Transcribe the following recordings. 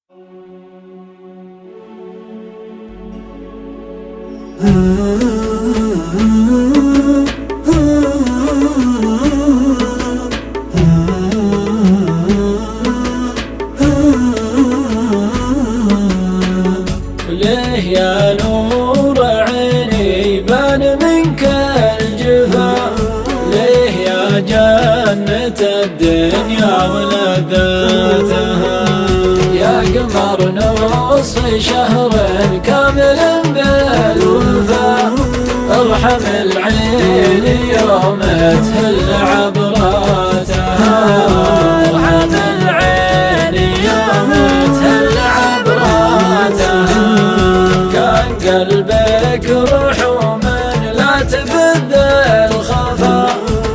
ليه يا نور عيني بان منك الجفا؟ ليه يا جنة الدنيا ولذاتها؟ يا قمر نصف شهر كامل بالوفا، ارحم العين يوم تهل عبراتها، ارحم العين يوم تهل عبراتها. كان قلبك روح ومن لا تبذ الخفا،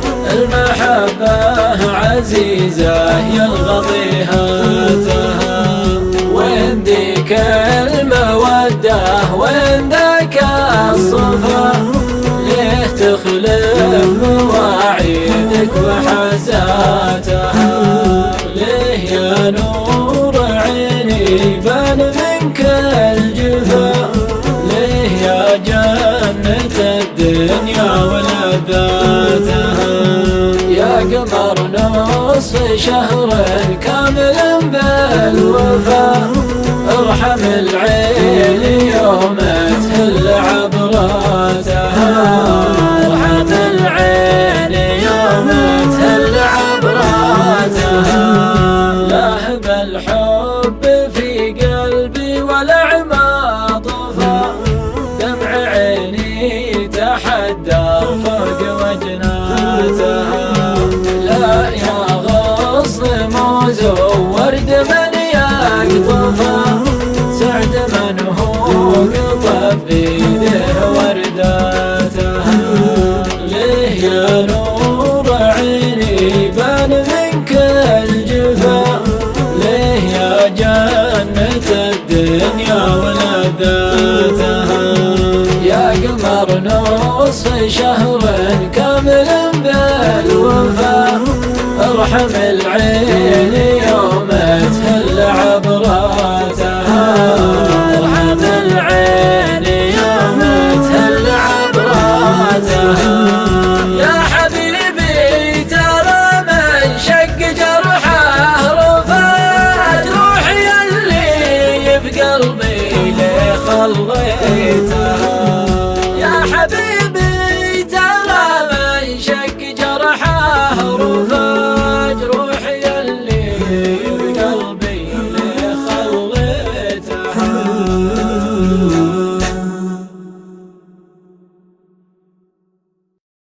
المحبة عزيزة يلغضيها تها. وين ذيك المودة وين ذاك الصفا؟ ليه تخلف مواعيدك وحساتها؟ ليه يا نور عيني بان منك الجفا؟ ليه يا جنة الدنيا ولذاتها؟ يا قمر نصف شهر كامل بالوفا، ارحم العين يوم تهل عبراتها، ارحم العين يوم تهل عبراتها. لهب الحب في قلبي والعمى طفى، دمع عيني تحدر فوق وجناتها. لا يا غصن موز وورد من يقطفها، سعد من هو قطف بيده ورداتها. ليه يا نور عيني بان منك الجفا؟ ليه يا جنة الدنيا ولذاتها؟ يا قمر نصف شهر كامل بالوفا، ارحم العين يوم تهل عبراتها، ارحم العين يوم تهل عبراتها. يا حبيبي ترى من شق جرحه رفات، روحي اللي بقلبي ليه خليتها؟ يا حبيبي ترى من شق جرحه رفات،